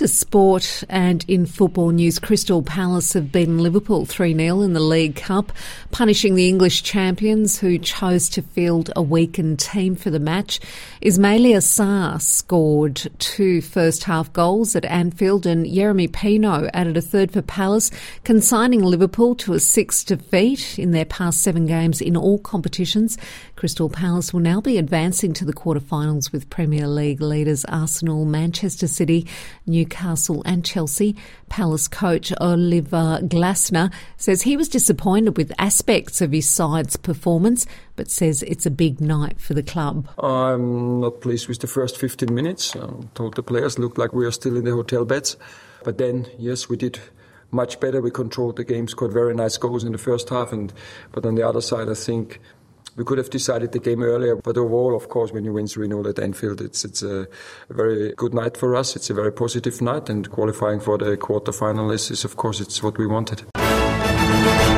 to sport and in football news, Crystal Palace have beaten Liverpool 3-0 in the League Cup, punishing the English champions who chose to field a weakened team for the match. Ismaila Sarr scored 2 first-half goals at Anfield and Yeremy Pino added a third for Palace, consigning Liverpool to a 6th defeat in their past 7 games in all competitions. Crystal Palace will now be advancing to the quarter-finals with Premier League leaders Arsenal, Manchester City, Newcastle and Chelsea. Palace coach Oliver Glasner says he was disappointed with aspects of his side's performance, but says it's a big night for the club. I'm not pleased with the first 15 minutes. I told the players, looked like we are still in the hotel beds. But then, yes, we did much better. We controlled the game, scored very nice goals in the first half. But on the other side, I think we could have decided the game earlier, but overall, of course, when you win 3-0 at Anfield, it's a very good night for us. It's a very positive night, and qualifying for the quarter-final is, of course, it's what we wanted.